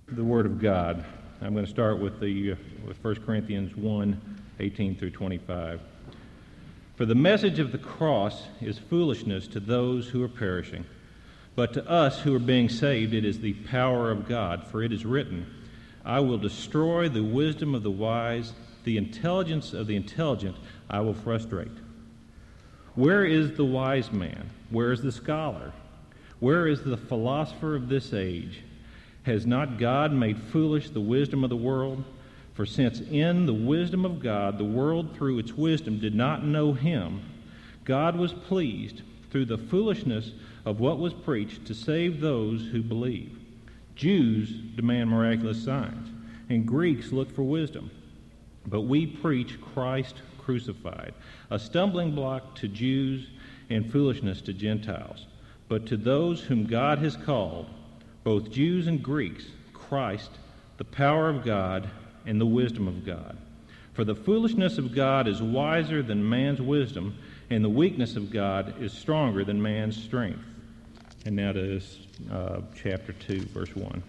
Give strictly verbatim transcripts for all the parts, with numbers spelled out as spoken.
The Word of God. I'm going to start with the uh, with First Corinthians one, eighteen through twenty-five. For the message of the cross is foolishness to those who are perishing, but to us who are being saved it is the power of God. For it is written, I will destroy the wisdom of the wise, the intelligence of the intelligent I will frustrate. Where is the wise man? Where is the scholar? Where is the philosopher of this age? Has not God made foolish the wisdom of the world? For since in the wisdom of God the world through its wisdom did not know him, God was pleased through the foolishness of what was preached to save those who believe. Jews demand miraculous signs, and Greeks look for wisdom. But we preach Christ crucified, a stumbling block to Jews and foolishness to Gentiles. But to those whom God has called, both Jews and Greeks, Christ, the power of God and the wisdom of God. For the foolishness of God is wiser than man's wisdom, and the weakness of God is stronger than man's strength. And now to uh, chapter two, verse one.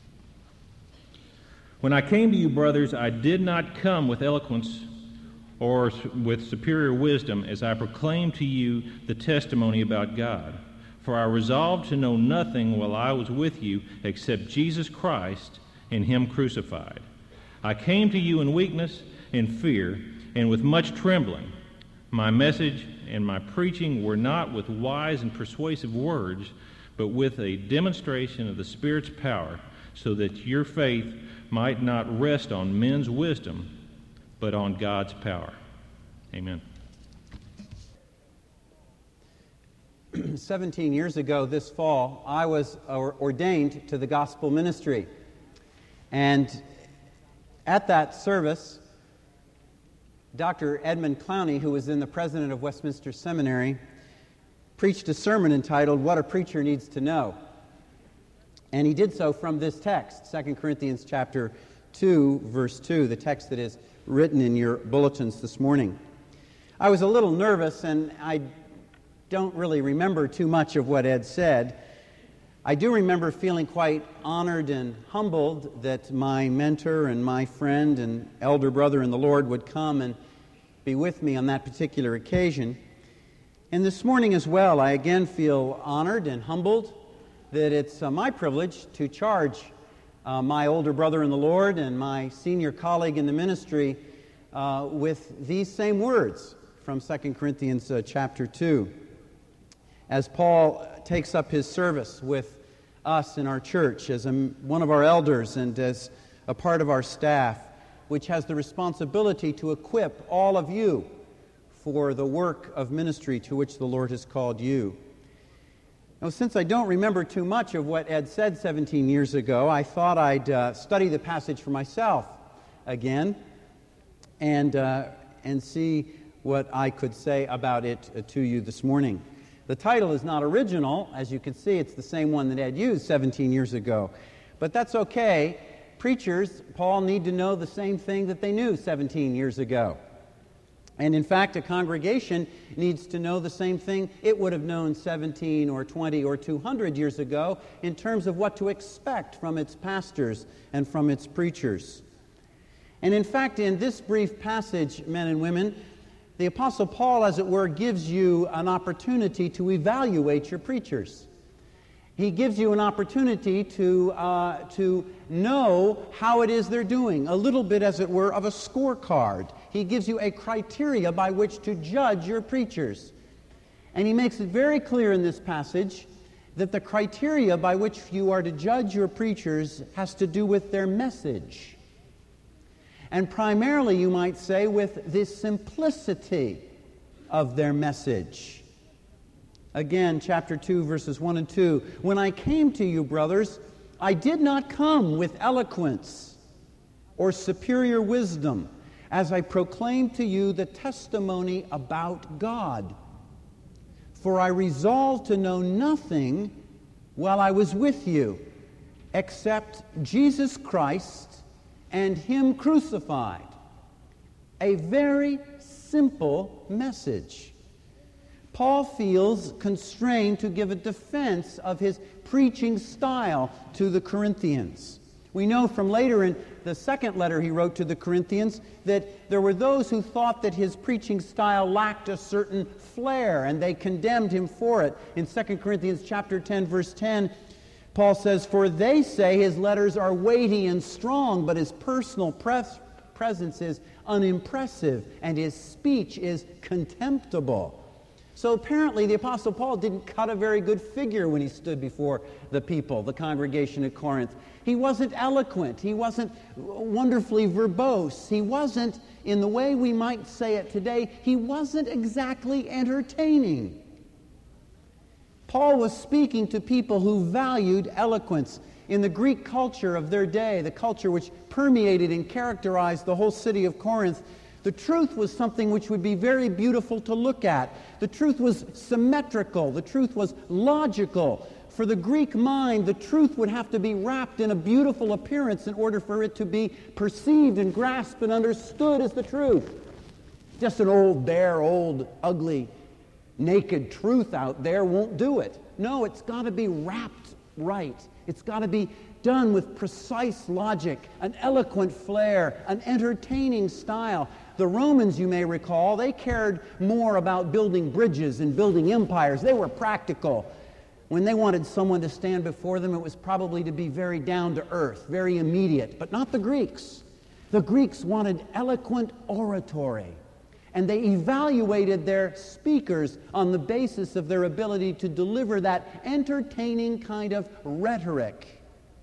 When I came to you, brothers, I did not come with eloquence or with superior wisdom as I proclaimed to you the testimony about God. For I resolved to know nothing while I was with you except Jesus Christ and him crucified. I came to you in weakness and fear and with much trembling. My message and my preaching were not with wise and persuasive words, but with a demonstration of the Spirit's power, so that your faith might not rest on men's wisdom, but on God's power. Amen. Seventeen years ago this fall, I was ordained to the gospel ministry. And at that service, Doctor Edmund Clowney, who was then the president of Westminster Seminary, preached a sermon entitled, What a Preacher Needs to Know. And he did so from this text, Second Corinthians chapter two, verse two, the text that is written in your bulletins this morning. I was a little nervous, and I don't really remember too much of what Ed said. I do remember feeling quite honored and humbled that my mentor and my friend and elder brother in the Lord would come and be with me on that particular occasion. And this morning as well, I again feel honored and humbled that it's uh, my privilege to charge uh, my older brother in the Lord and my senior colleague in the ministry uh, with these same words from Second Corinthians uh, chapter two. As Paul takes up his service with us in our church as a, one of our elders and as a part of our staff, which has the responsibility to equip all of you for the work of ministry to which the Lord has called you. Now, since I don't remember too much of what Ed said seventeen years ago, I thought I'd uh, study the passage for myself again and, uh, and see what I could say about it uh, to you this morning. The title is not original. As you can see, it's the same one that Ed used seventeen years ago. But that's okay. Preachers, Paul, need to know the same thing that they knew seventeen years ago. And in fact, a congregation needs to know the same thing it would have known seventeen or twenty or two hundred years ago in terms of what to expect from its pastors and from its preachers. And in fact, in this brief passage, men and women, the Apostle Paul, as it were, gives you an opportunity to evaluate your preachers. He gives you an opportunity to, uh, to know how it is they're doing, a little bit, as it were, of a scorecard. He gives you a criteria by which to judge your preachers. And he makes it very clear in this passage that the criteria by which you are to judge your preachers has to do with their message. And primarily, you might say, with the simplicity of their message. Again, chapter two, verses one and two. When I came to you, brothers, I did not come with eloquence or superior wisdom, as I proclaimed to you the testimony about God. For I resolved to know nothing while I was with you, except Jesus Christ and him crucified. A very simple message. Paul feels constrained to give a defense of his preaching style to the Corinthians. We know from later in the second letter he wrote to the Corinthians that there were those who thought that his preaching style lacked a certain flair, and they condemned him for it. In Second Corinthians chapter ten, verse ten, Paul says, "For they say his letters are weighty and strong, but his personal pres- presence is unimpressive, and his speech is contemptible." So apparently the Apostle Paul didn't cut a very good figure when he stood before the people, the congregation at Corinth. He wasn't eloquent. He wasn't wonderfully verbose. He wasn't, in the way we might say it today, he wasn't exactly entertaining. Paul was speaking to people who valued eloquence. In the Greek culture of their day, the culture which permeated and characterized the whole city of Corinth, the truth was something which would be very beautiful to look at. The truth was symmetrical. The truth was logical. For the Greek mind, the truth would have to be wrapped in a beautiful appearance in order for it to be perceived and grasped and understood as the truth. Just an old, bare, old, ugly, naked truth out there won't do it. No, it's got to be wrapped right. It's got to be done with precise logic, an eloquent flair, an entertaining style. The Romans, you may recall, they cared more about building bridges and building empires. They were practical. When they wanted someone to stand before them, it was probably to be very down to earth, very immediate, but not the Greeks. The Greeks wanted eloquent oratory, and they evaluated their speakers on the basis of their ability to deliver that entertaining kind of rhetoric.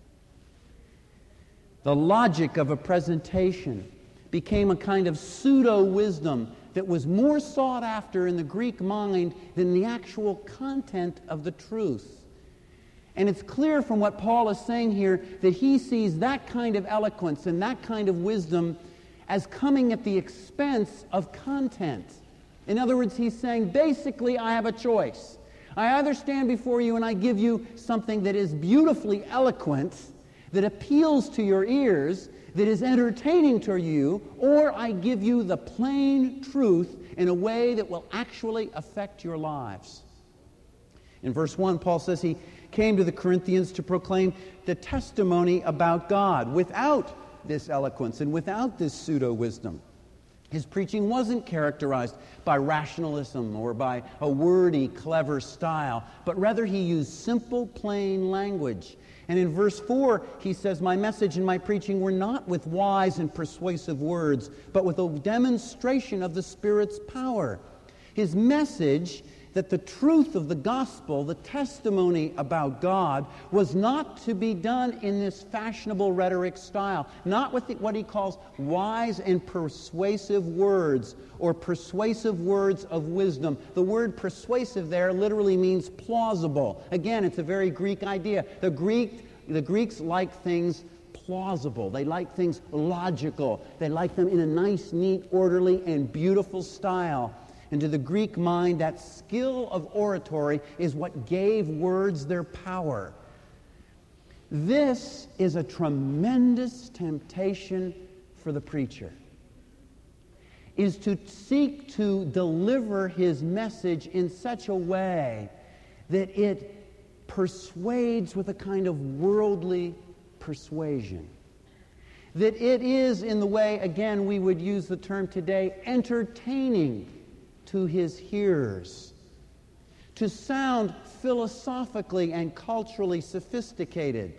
The logic of a presentation became a kind of pseudo-wisdom that was more sought after in the Greek mind than the actual content of the truth. And it's clear from what Paul is saying here that he sees that kind of eloquence and that kind of wisdom as coming at the expense of content. In other words, he's saying, basically, I have a choice. I either stand before you and I give you something that is beautifully eloquent, that appeals to your ears, that is entertaining to you, or I give you the plain truth in a way that will actually affect your lives. In verse one, Paul says he came to the Corinthians to proclaim the testimony about God without this eloquence and without this pseudo-wisdom. His preaching wasn't characterized by rationalism or by a wordy, clever style, but rather he used simple, plain language. And in verse four, he says, "My message and my preaching were not with wise and persuasive words, but with a demonstration of the Spirit's power." His message, that the truth of the gospel, the testimony about God, was not to be done in this fashionable rhetoric style, not with the, what he calls wise and persuasive words, or persuasive words of wisdom. The word persuasive there literally means plausible. Again, it's a very Greek idea. The Greek, the Greeks like things plausible. They like things logical. They like them in a nice, neat, orderly, and beautiful style. And to the Greek mind, that skill of oratory is what gave words their power. This is a tremendous temptation for the preacher, is to seek to deliver his message in such a way that it persuades with a kind of worldly persuasion. That it is, in the way, again, we would use the term today, entertaining to his hearers, to sound philosophically and culturally sophisticated.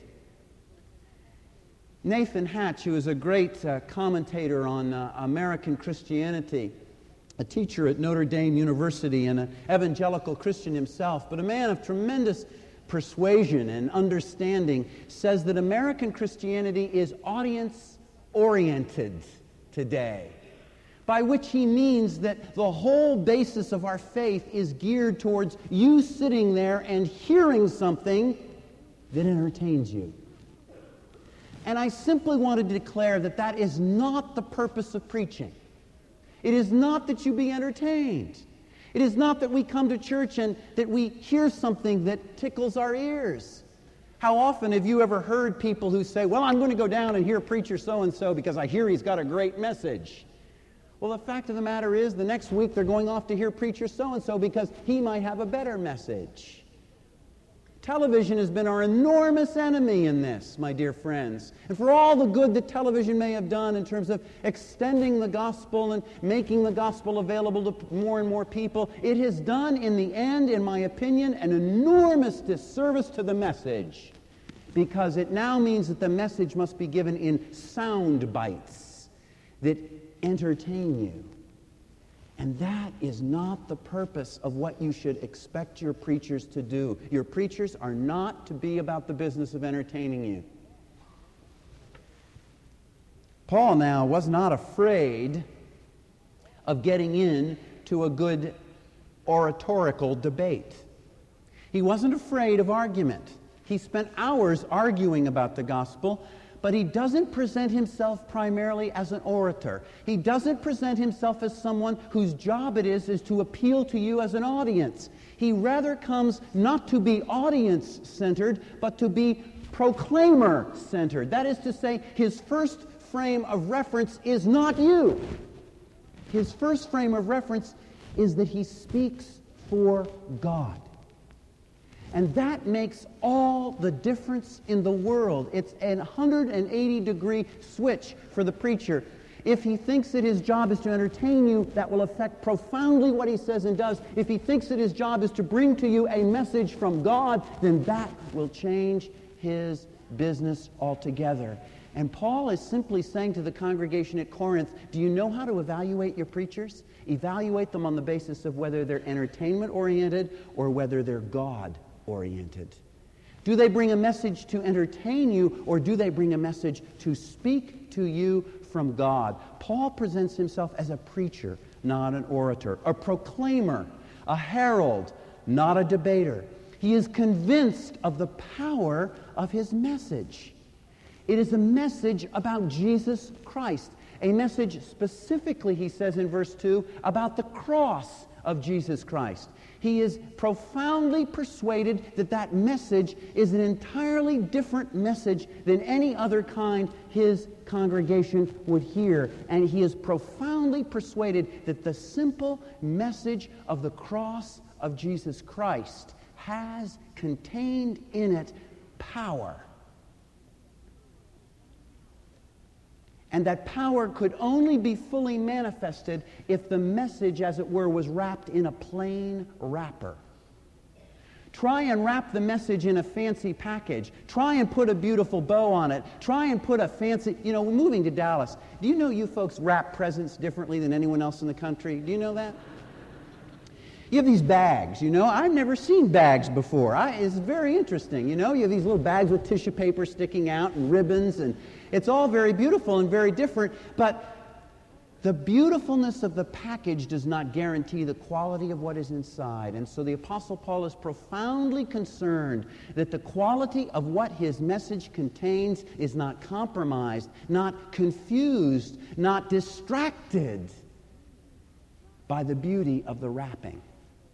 Nathan Hatch, who is a great uh, commentator on uh, American Christianity, a teacher at Notre Dame University and an evangelical Christian himself, but a man of tremendous persuasion and understanding, says that American Christianity is audience-oriented today. By which he means that the whole basis of our faith is geared towards you sitting there and hearing something that entertains you. And I simply want to declare that that is not the purpose of preaching. It is not that you be entertained. It is not that we come to church and that we hear something that tickles our ears. How often have you ever heard people who say, well, I'm going to go down and hear preacher so-and-so because I hear he's got a great message. Well, the fact of the matter is, the next week they're going off to hear preacher so-and-so because he might have a better message. Television has been our enormous enemy in this, my dear friends. And for all the good that television may have done in terms of extending the gospel and making the gospel available to more and more people, it has done in the end, in my opinion, an enormous disservice to the message, because it now means that the message must be given in sound bites that entertain you. And that is not the purpose of what you should expect your preachers to do. Your preachers are not to be about the business of entertaining you. Paul now was not afraid of getting into a good oratorical debate. He wasn't afraid of argument. He spent hours arguing about the gospel, but he doesn't present himself primarily as an orator. He doesn't present himself as someone whose job it is, is to appeal to you as an audience. He rather comes not to be audience-centered, but to be proclaimer-centered. That is to say, his first frame of reference is not you. His first frame of reference is that he speaks for God. And that makes all the difference in the world. It's a one hundred eighty degree switch for the preacher. If he thinks that his job is to entertain you, that will affect profoundly what he says and does. If he thinks that his job is to bring to you a message from God, then that will change his business altogether. And Paul is simply saying to the congregation at Corinth, do you know how to evaluate your preachers? Evaluate them on the basis of whether they're entertainment-oriented or whether they're God-oriented. Do they bring a message to entertain you, or do they bring a message to speak to you from God? Paul presents himself as a preacher, not an orator, a proclaimer, a herald, not a debater. He is convinced of the power of his message. It is a message about Jesus Christ, a message specifically, he says in verse two, about the cross of Jesus Christ. He is profoundly persuaded that that message is an entirely different message than any other kind his congregation would hear. And he is profoundly persuaded that the simple message of the cross of Jesus Christ has contained in it power. And that power could only be fully manifested if the message, as it were, was wrapped in a plain wrapper. Try and wrap the message in a fancy package. Try and put a beautiful bow on it. Try and put a fancy, you know, we're moving to Dallas. Do you know you folks wrap presents differently than anyone else in the country? Do you know that? You have these bags, you know. I've never seen bags before. I, it's very interesting, you know. You have these little bags with tissue paper sticking out and ribbons, and it's all very beautiful and very different, but the beautifulness of the package does not guarantee the quality of what is inside. And so the Apostle Paul is profoundly concerned that the quality of what his message contains is not compromised, not confused, not distracted by the beauty of the wrapping.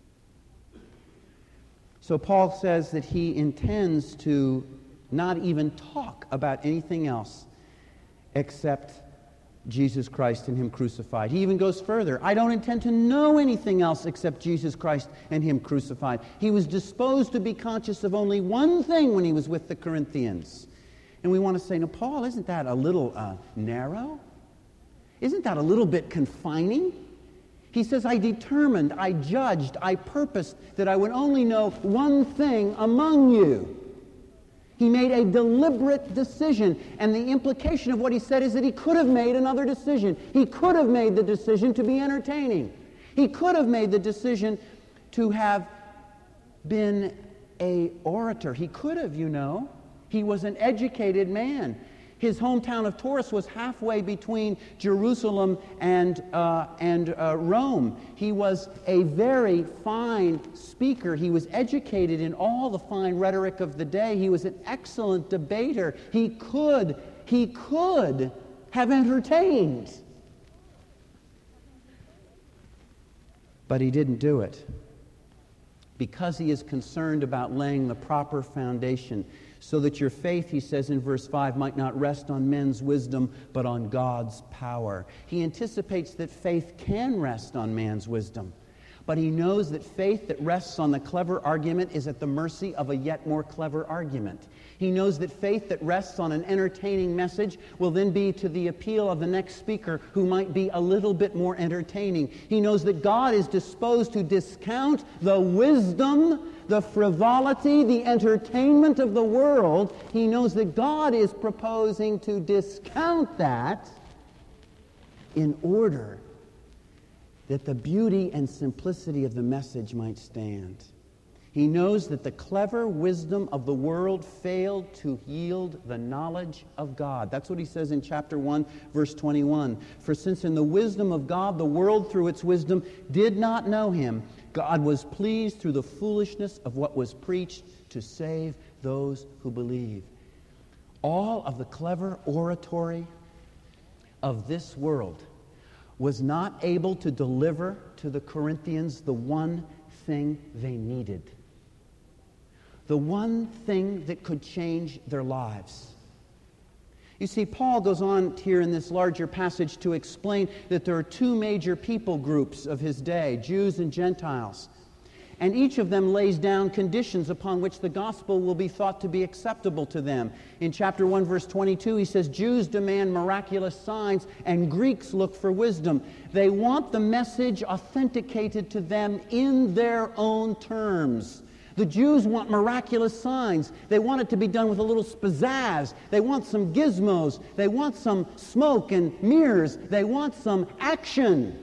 So Paul says that he intends to not even talk about anything else except Jesus Christ and Him crucified. He even goes further. I don't intend to know anything else except Jesus Christ and Him crucified. He was disposed to be conscious of only one thing when he was with the Corinthians. And we want to say, now, Paul, isn't that a little uh, narrow? Isn't that a little bit confining? He says, I determined, I judged, I purposed that I would only know one thing among you. He made a deliberate decision, and the implication of what he said is that he could have made another decision. He could have made the decision to be entertaining. He could have made the decision to have been an orator. He could have, you know. He was an educated man. His hometown of Taurus was halfway between Jerusalem and, uh, and uh, Rome. He was a very fine speaker. He was educated in all the fine rhetoric of the day. He was an excellent debater. He could, he could have entertained. But he didn't do it because he is concerned about laying the proper foundation, so that your faith, he says in verse five, might not rest on men's wisdom, but on God's power. He anticipates that faith can rest on man's wisdom, But he knows that faith that rests on the clever argument is at the mercy of a yet more clever argument. He knows that faith that rests on an entertaining message will then be to the appeal of the next speaker who might be a little bit more entertaining. He knows that God is disposed to discount the wisdom, the frivolity, the entertainment of the world. He knows that God is proposing to discount that in order that the beauty and simplicity of the message might stand. He knows that the clever wisdom of the world failed to yield the knowledge of God. That's what he says in chapter one, verse twenty-one. For since in the wisdom of God, the world through its wisdom did not know him, God was pleased through the foolishness of what was preached to save those who believe. All of the clever oratory of this world was not able to deliver to the Corinthians the one thing they needed. The one thing that could change their lives. You see, Paul goes on here in this larger passage to explain that there are two major people groups of his day, Jews and Gentiles. And each of them lays down conditions upon which the gospel will be thought to be acceptable to them. In chapter one, verse twenty-two, he says, Jews demand miraculous signs and Greeks look for wisdom. They want the message authenticated to them in their own terms. The Jews want miraculous signs. They want it to be done with a little pizzazz. They want some gizmos. They want some smoke and mirrors. They want some action.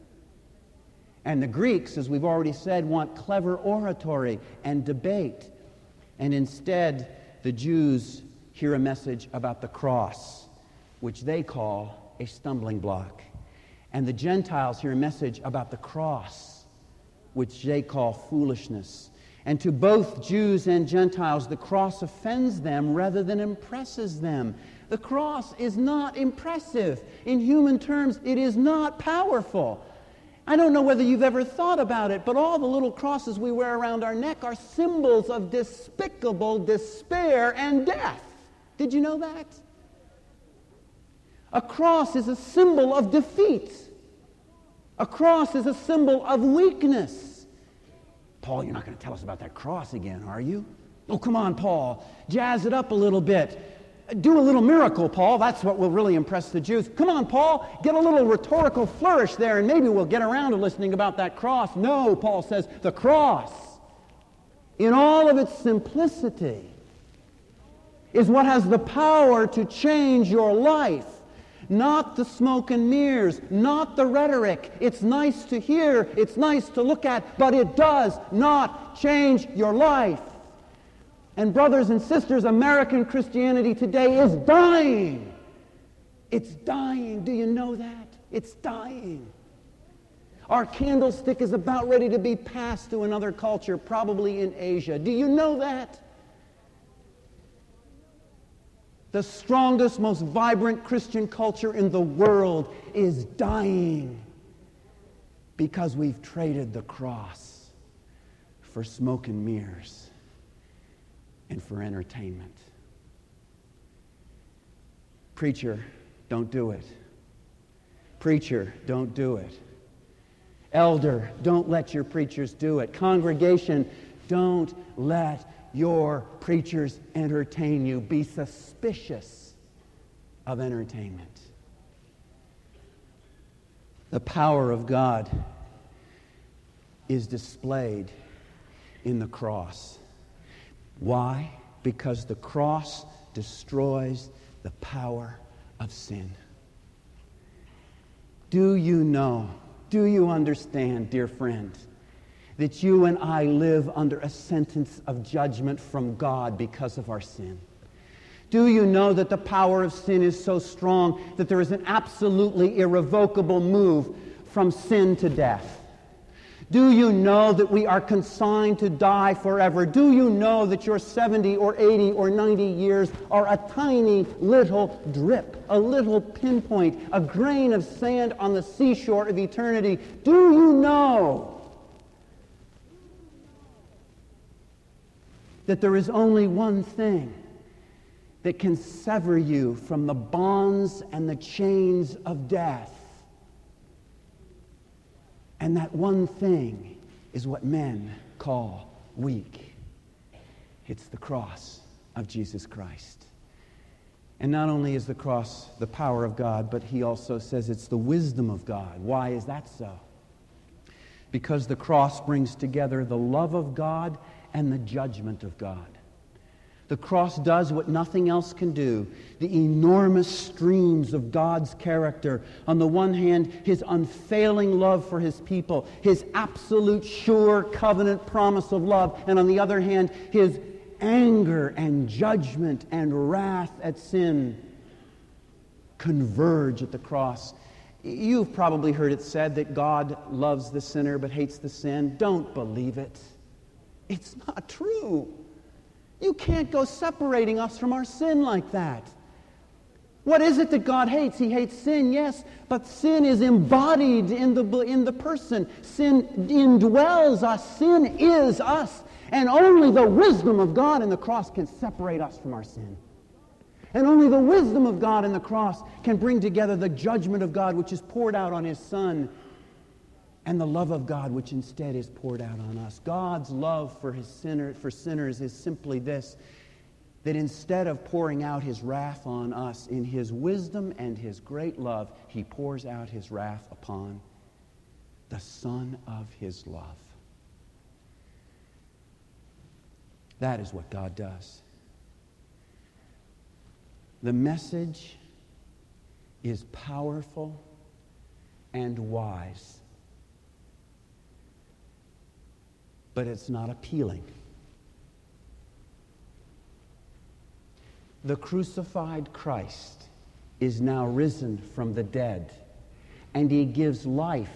And the Greeks, as we've already said, want clever oratory and debate. And instead, the Jews hear a message about the cross, which they call a stumbling block. And the Gentiles hear a message about the cross, which they call foolishness. And to both Jews and Gentiles, the cross offends them rather than impresses them. The cross is not impressive. In human terms, it is not powerful. I don't know whether you've ever thought about it, but all the little crosses we wear around our neck are symbols of despicable despair and death. Did you know that? A cross is a symbol of defeat. A cross is a symbol of weakness. Paul, you're not going to tell us about that cross again, are you? Oh, come on, Paul. Jazz it up a little bit. Do a little miracle, Paul. That's what will really impress the Jews. Come on, Paul. Get a little rhetorical flourish there, and maybe we'll get around to listening about that cross. No, Paul says, the cross, in all of its simplicity, is what has the power to change your life. Not the smoke and mirrors, not the rhetoric. It's nice to hear, it's nice to look at, but it does not change your life. And brothers and sisters, American Christianity today is dying. It's dying. Do you know that? It's dying. Our candlestick is about ready to be passed to another culture, probably in Asia. Do you know that? The strongest, most vibrant Christian culture in the world is dying because we've traded the cross for smoke and mirrors and for entertainment. Preacher, don't do it. Preacher, don't do it. Elder, don't let your preachers do it. Congregation, don't let your preachers entertain you. Be suspicious of entertainment. The power of God is displayed in the cross. Why? Because the cross destroys the power of sin. Do you know, do you understand, dear friend, that you and I live under a sentence of judgment from God because of our sin? Do you know that the power of sin is so strong that there is an absolutely irrevocable move from sin to death? Do you know that we are consigned to die forever? Do you know that your seventy or eighty or ninety years are a tiny little drip, a little pinpoint, a grain of sand on the seashore of eternity? Do you know that there is only one thing that can sever you from the bonds and the chains of death? And that one thing is what men call weak. It's the cross of Jesus Christ. And not only is the cross the power of God, but he also says it's the wisdom of God. Why is that so? Because the cross brings together the love of God and the judgment of God. The cross does what nothing else can do. The enormous streams of God's character. On the one hand, his unfailing love for his people, his absolute sure covenant promise of love. And on the other hand, his anger and judgment and wrath at sin converge at the cross. You've probably heard it said that God loves the sinner but hates the sin. Don't believe it. It's not true. You can't go separating us from our sin like that. What is it that God hates? He hates sin, yes, but sin is embodied in the, in the person. Sin indwells us. Sin is us. And only the wisdom of God in the cross can separate us from our sin. And only the wisdom of God in the cross can bring together the judgment of God which is poured out on his Son and the love of God which instead is poured out on us. God's love for his sinner, for sinners is simply this, that instead of pouring out his wrath on us, in his wisdom and his great love, he pours out his wrath upon the Son of his love. That is what God does. The message is powerful and wise, but it's not appealing. The crucified Christ is now risen from the dead, and he gives life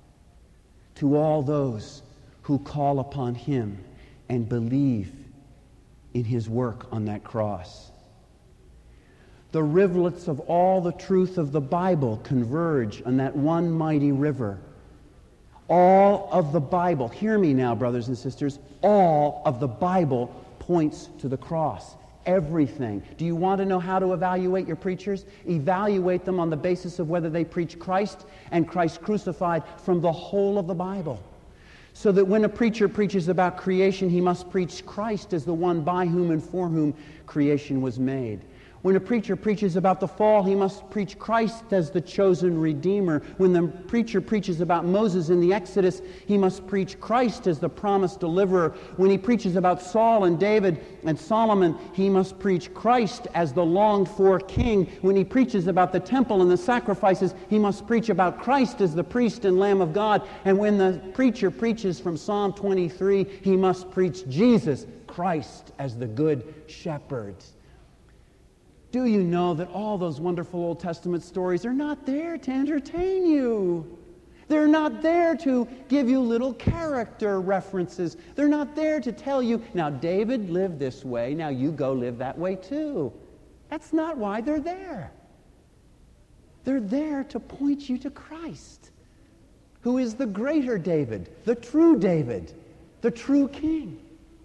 to all those who call upon him and believe in his work on that cross. The rivulets of all the truth of the Bible converge on that one mighty river. All of the Bible, hear me now, brothers and sisters, all of the Bible points to the cross. Everything. Do you want to know how to evaluate your preachers? Evaluate them on the basis of whether they preach Christ and Christ crucified from the whole of the Bible. So that when a preacher preaches about creation, he must preach Christ as the one by whom and for whom creation was made. When a preacher preaches about the fall, he must preach Christ as the chosen Redeemer. When the preacher preaches about Moses in the Exodus, he must preach Christ as the promised deliverer. When he preaches about Saul and David and Solomon, he must preach Christ as the longed-for king. When he preaches about the temple and the sacrifices, he must preach about Christ as the priest and Lamb of God. And when the preacher preaches from Psalm twenty-three, he must preach Jesus, Christ, as the good shepherd. Do you know that all those wonderful Old Testament stories are not there to entertain you? They're not there to give you little character references. They're not there to tell you, now David lived this way, now you go live that way too. That's not why they're there. They're there to point you to Christ, who is the greater David, the true David, the true king.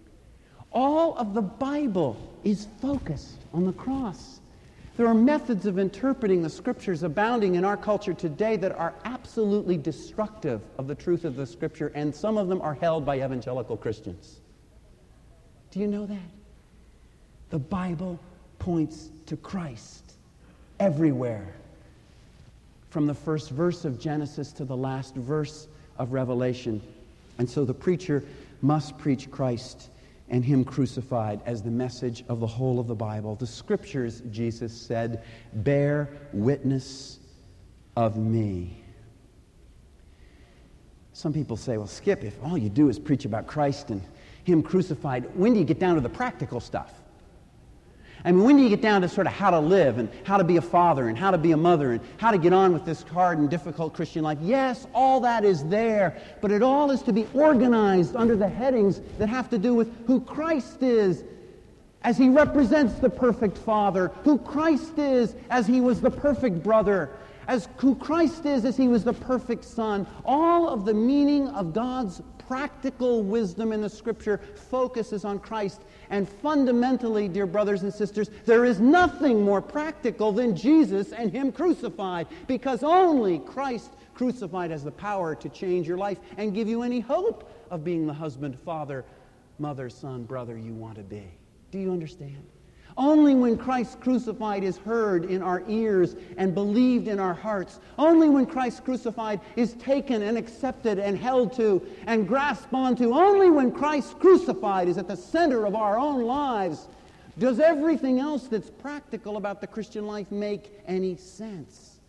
All of the Bible is focused on the cross. There are methods of interpreting the Scriptures abounding in our culture today that are absolutely destructive of the truth of the Scripture, and some of them are held by evangelical Christians. Do you know that? The Bible points to Christ everywhere, from the first verse of Genesis to the last verse of Revelation. And so the preacher must preach Christ and him crucified as the message of the whole of the Bible. The Scriptures, Jesus said, bear witness of me. Some people say, well, Skip, if all you do is preach about Christ and him crucified, when do you get down to the practical stuff? I mean, when do you get down to sort of how to live and how to be a father and how to be a mother and how to get on with this hard and difficult Christian life? Yes, all that is there, but it all is to be organized under the headings that have to do with who Christ is as he represents the perfect father, who Christ is as he was the perfect brother, As who Christ is, as he was the perfect Son, all of the meaning of God's practical wisdom in the Scripture focuses on Christ. And fundamentally, dear brothers and sisters, there is nothing more practical than Jesus and him crucified, because only Christ crucified has the power to change your life and give you any hope of being the husband, father, mother, son, brother you want to be. Do you understand? Only when Christ crucified is heard in our ears and believed in our hearts. Only when Christ crucified is taken and accepted and held to and grasped onto. Only when Christ crucified is at the center of our own lives does everything else that's practical about the Christian life make any sense.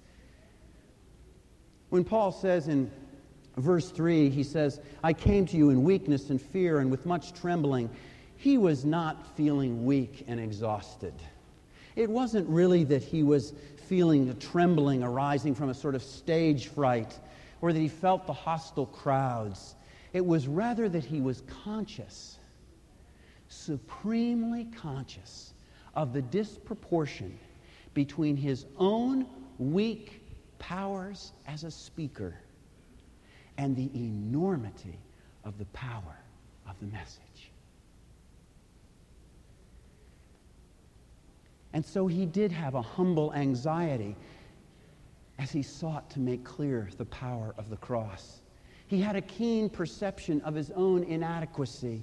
When Paul says in verse three, he says, I came to you in weakness and fear and with much trembling. He was not feeling weak and exhausted. It wasn't really that he was feeling a trembling arising from a sort of stage fright or that he felt the hostile crowds. It was rather that he was conscious, supremely conscious of the disproportion between his own weak powers as a speaker and the enormity of the power of the message. And so he did have a humble anxiety as he sought to make clear the power of the cross. He had a keen perception of his own inadequacy,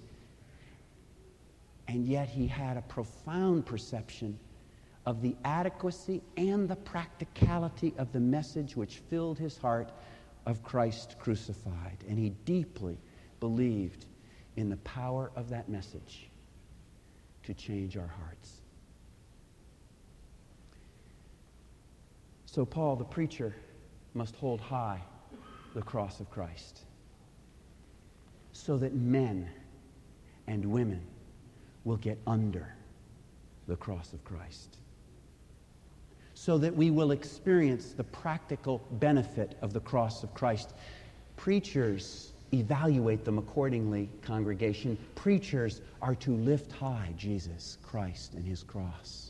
and yet he had a profound perception of the adequacy and the practicality of the message which filled his heart of Christ crucified. And he deeply believed in the power of that message to change our hearts. So Paul, the preacher, must hold high the cross of Christ so that men and women will get under the cross of Christ, so that we will experience the practical benefit of the cross of Christ. Preachers evaluate them accordingly, congregation. Preachers are to lift high Jesus Christ and his cross.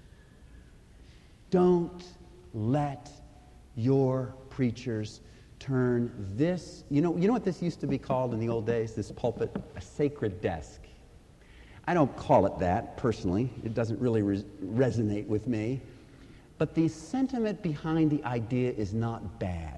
Don't let your preachers turn this, you know, you know what this used to be called in the old days, this pulpit? A sacred desk. I don't call it that, personally. It doesn't really res- resonate with me. But the sentiment behind the idea is not bad.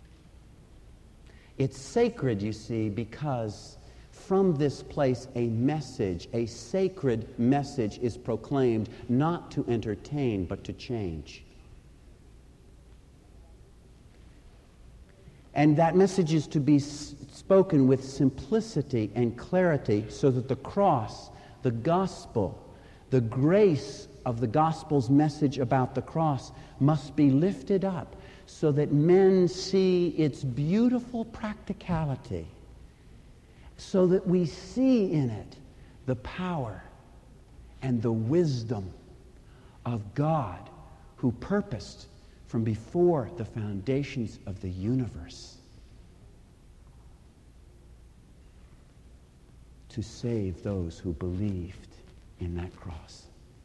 It's sacred, you see, because from this place a message, a sacred message is proclaimed, not to entertain, but to change. And that message is to be s- spoken with simplicity and clarity so that the cross, the gospel, the grace of the gospel's message about the cross must be lifted up so that men see its beautiful practicality, so that we see in it the power and the wisdom of God who purposed from before the foundations of the universe to save those who believed in that cross.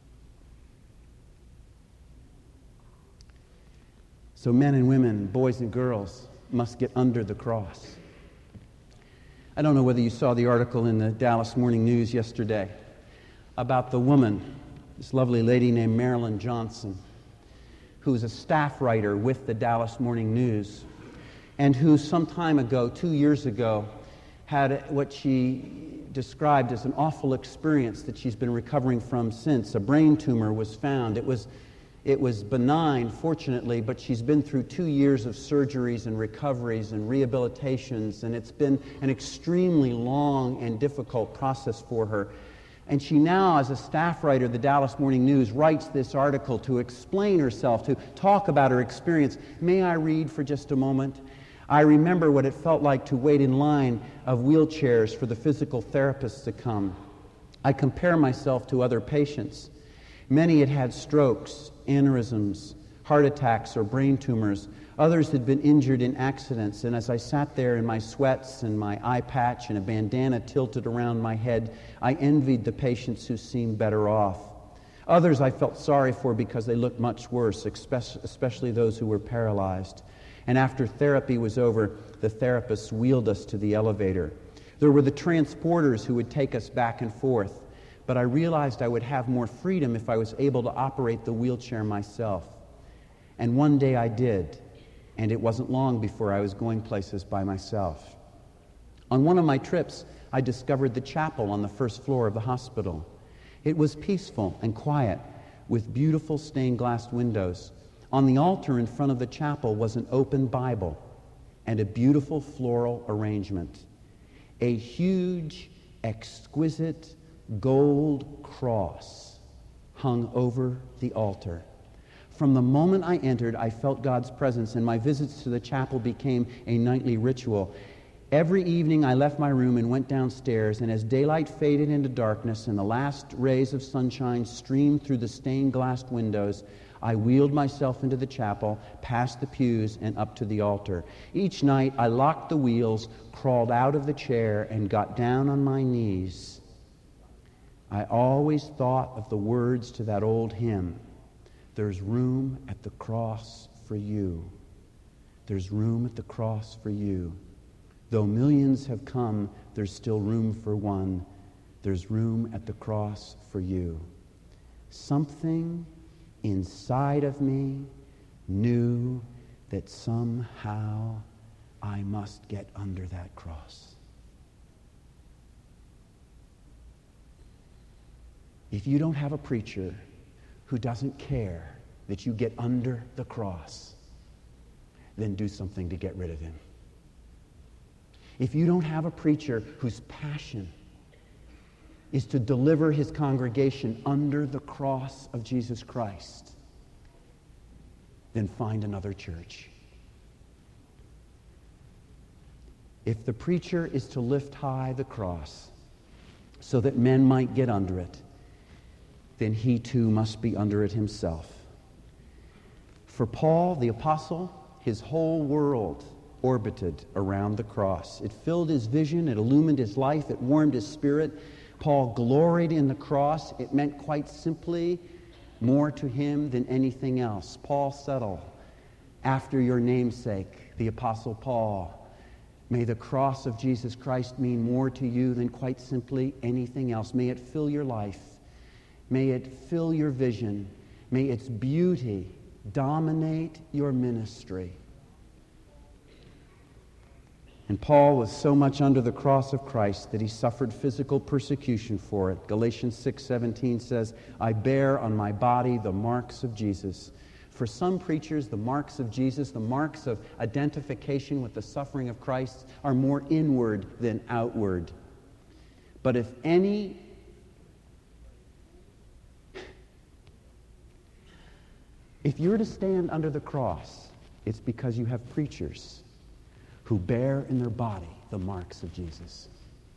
So men and women, boys and girls, must get under the cross. I don't know whether you saw the article in the Dallas Morning News yesterday about the woman, this lovely lady named Marilyn Johnson, who's a staff writer with the Dallas Morning News, and who some time ago, two years ago, had what she described as an awful experience that she's been recovering from since. A brain tumor was found. It was, it was benign, fortunately, but she's been through two years of surgeries and recoveries and rehabilitations, and it's been an extremely long and difficult process for her. And she now, as a staff writer, the Dallas Morning News, writes this article to explain herself, to talk about her experience. May I read for just a moment? I remember what it felt like to wait in line of wheelchairs for the physical therapists to come. I compare myself to other patients. Many had had strokes, aneurysms, heart attacks, or brain tumors. Others had been injured in accidents, and as I sat there in my sweats and my eye patch and a bandana tilted around my head, I envied the patients who seemed better off. Others I felt sorry for because they looked much worse, especially those who were paralyzed. And after therapy was over, the therapists wheeled us to the elevator. There were the transporters who would take us back and forth, but I realized I would have more freedom if I was able to operate the wheelchair myself. And one day I did, and it wasn't long before I was going places by myself. On one of my trips, I discovered the chapel on the first floor of the hospital. It was peaceful and quiet, with beautiful stained glass windows. On the altar in front of the chapel was an open Bible and a beautiful floral arrangement. A huge, exquisite gold cross hung over the altar. From the moment I entered, I felt God's presence, and my visits to the chapel became a nightly ritual. Every evening I left my room and went downstairs, and as daylight faded into darkness and the last rays of sunshine streamed through the stained glass windows, I wheeled myself into the chapel, past the pews, and up to the altar. Each night I locked the wheels, crawled out of the chair, and got down on my knees. I always thought of the words to that old hymn, "There's room at the cross for you. There's room at the cross for you. Though millions have come, there's still room for one. There's room at the cross for you." Something inside of me knew that somehow I must get under that cross. If you don't have a preacher who doesn't care that you get under the cross, then do something to get rid of him. If you don't have a preacher whose passion is to deliver his congregation under the cross of Jesus Christ, then find another church. If the preacher is to lift high the cross so that men might get under it, then he too must be under it himself. For Paul, the apostle, his whole world orbited around the cross. It filled his vision, it illumined his life, it warmed his spirit. Paul gloried in the cross. It meant quite simply more to him than anything else. Paul Settle, after your namesake, the Apostle Paul, may the cross of Jesus Christ mean more to you than quite simply anything else. May it fill your life. May it fill your vision. May its beauty dominate your ministry. And Paul was so much under the cross of Christ that he suffered physical persecution for it. Galatians six seventeen says, "I bear on my body the marks of Jesus." For some preachers, the marks of Jesus, the marks of identification with the suffering of Christ, are more inward than outward. But if any if you're to stand under the cross, it's because you have preachers who bear in their body the marks of Jesus,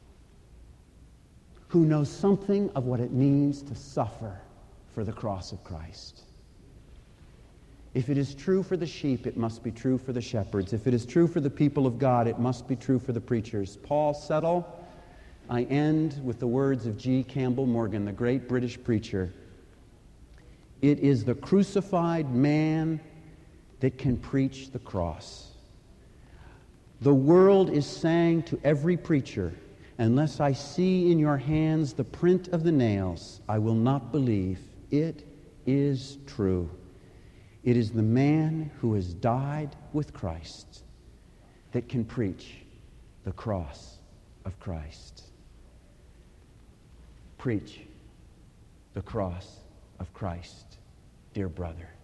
who know something of what it means to suffer for the cross of Christ. If it is true for the sheep, it must be true for the shepherds. If it is true for the people of God, it must be true for the preachers. Paul Settle, I end with the words of G. Campbell Morgan, the great British preacher. It is the crucified man that can preach the cross. The world is saying to every preacher, "Unless I see in your hands the print of the nails, I will not believe." It is true. It is the man who has died with Christ that can preach the cross of Christ. Preach the cross of Christ, dear brother.